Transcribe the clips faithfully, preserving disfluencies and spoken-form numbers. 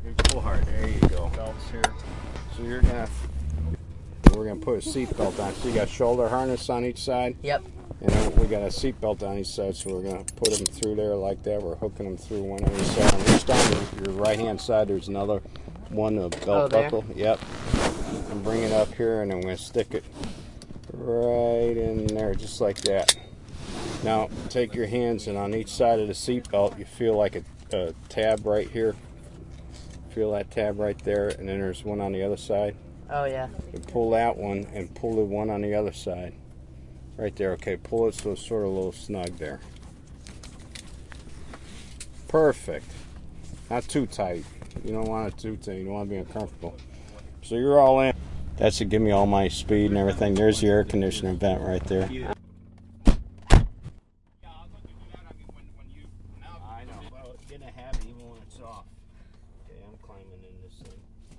You pull hard. There you go. Belts here. So you're gonna, we're gonna put a seat belt on. So you got shoulder harness on each side. Yep. And then we got a seat belt on each side, so we're gonna put them through there like that. We're hooking them through one on each side. On each down your right hand side, there's another one of belt oh, buckle. Yep. And bring it up here, and I'm gonna stick it right in there, just like that. Now take your hands, and on each side of the seat belt, you feel like a, a tab right here. Feel that tab right there, and then there's one on the other side. Oh yeah. You pull that one and pull the one on the other side. Right there. Okay, pull it so it's sort of a little snug there. Perfect. Not too tight. You don't want it too tight. You don't want to be uncomfortable. So you're all in. That should give me all my speed and everything. There's the air conditioner vent right there. I know. Well, it's getting a habit even when it's off. Okay, I'm climbing in this thing.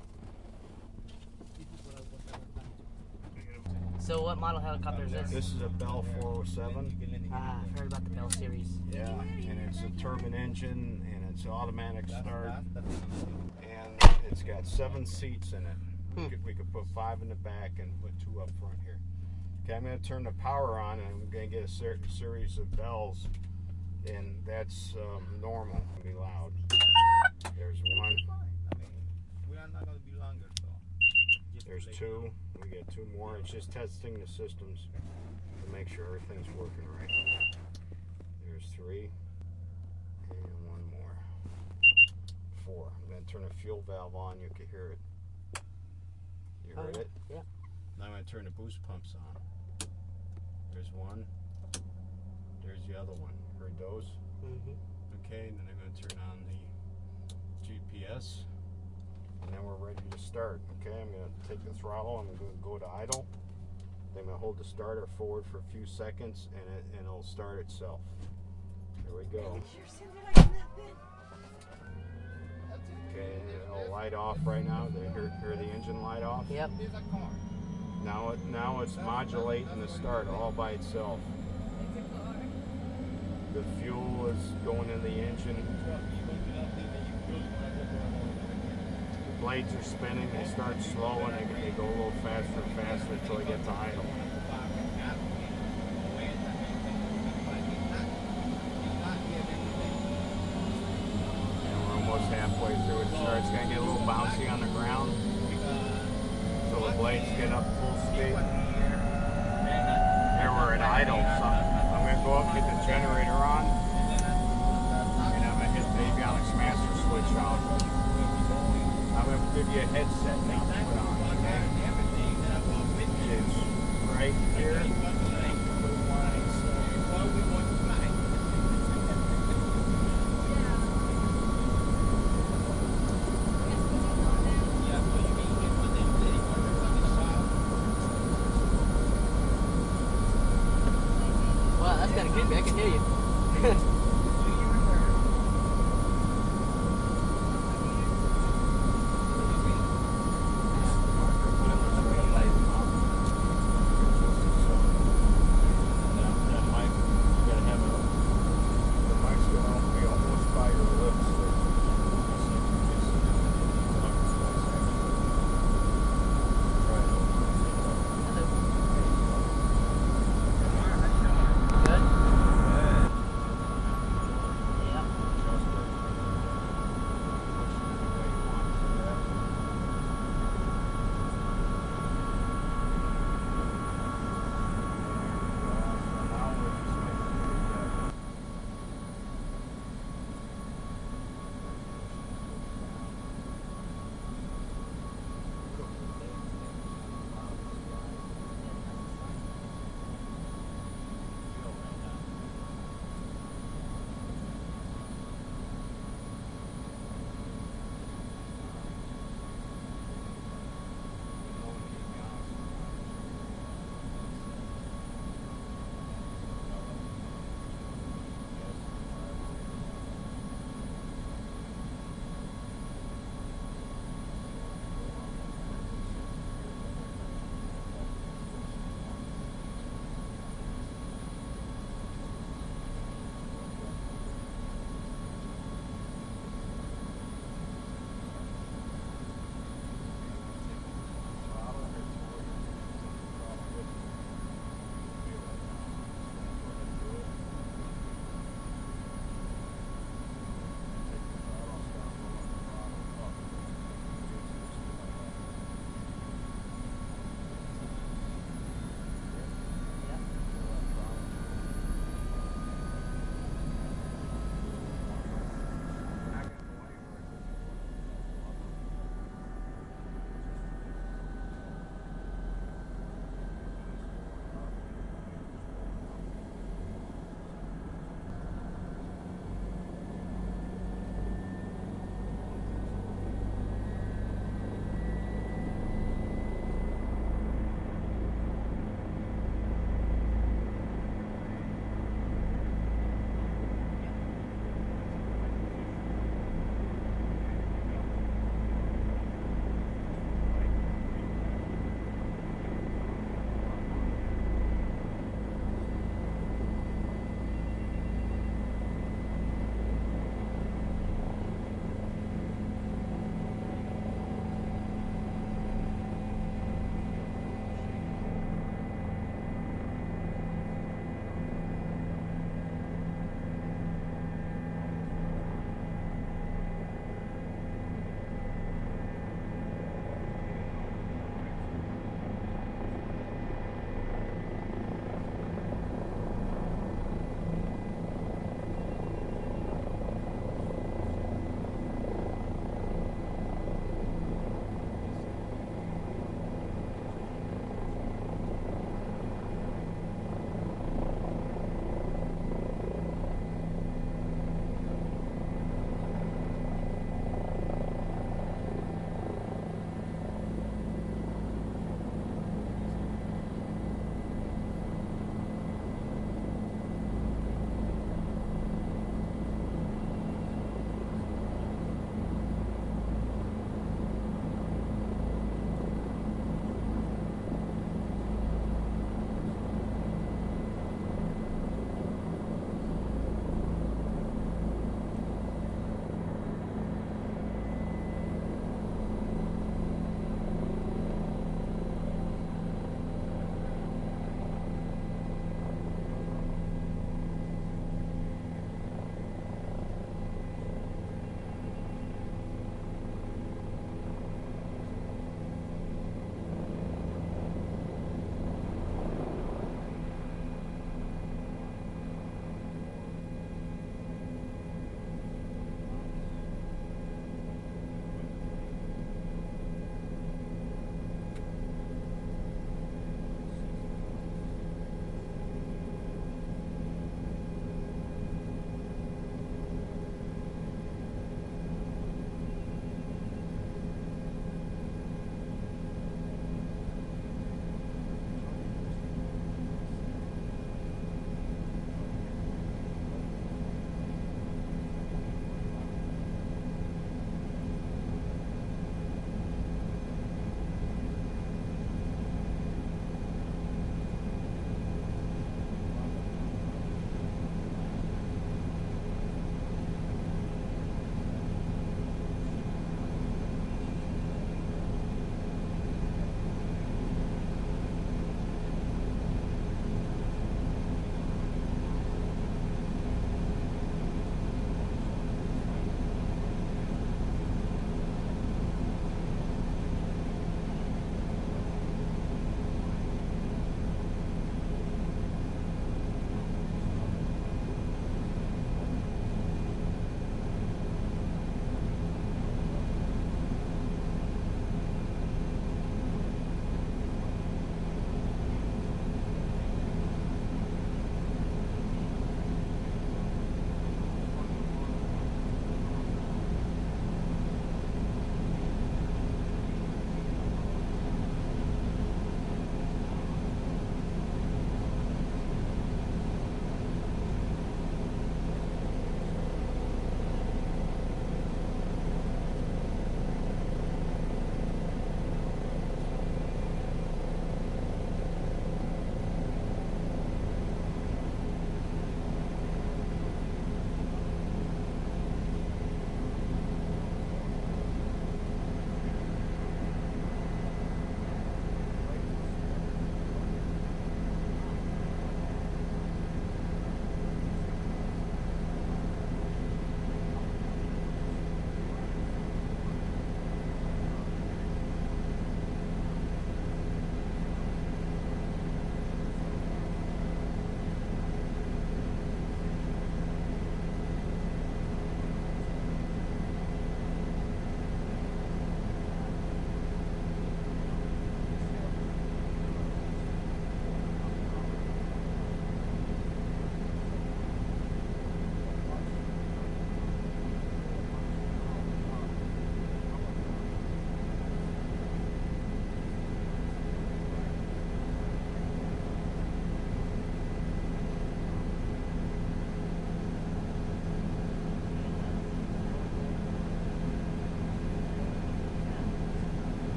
So what model helicopter is this? This is a Bell four oh seven. Ah, I've heard about the Bell series. Yeah, and it's a turbine engine, and it's automatic start, and it's got seven seats in it. Hmm. We, could, we could put five in the back and put two up front here. Okay, I'm going to turn the power on, and I'm going to get a ser series of bells, and that's um, normal. It's going to be loud. There's one. We are not going to be longer, so. There's two. We get two more. It's just testing the systems to make sure everything's working right. There's three. And one more. Four. I'm going to turn the fuel valve on. You can hear it. You heard Oh, it? yeah. Now I'm going to turn the boost pumps on. There's one. There's the other one. Heard those? Mm-hmm. Okay, and then I'm going to turn on the G P S. And then we're ready to start. Okay, I'm going to take the throttle. I'm going to go to idle. Then I'm going to hold the starter forward for a few seconds, and, it, and it'll start itself. There we go. Okay, it'll light off right now. They hear, hear the engine light off. Yep. Now, it, now it's modulating the start all by itself. The fuel is going in the engine. Blades are spinning, they start slow and they, they go a little faster and faster until they get to idle. And we're almost halfway through it. Starts going to get a little bouncy on the ground until the blades get up full speed. There we're at idle, so I'm going to go up and get the generator on, and I'm going to hit the avionics master switch on. I'm going to give you a headset now to put on, okay? It's right here.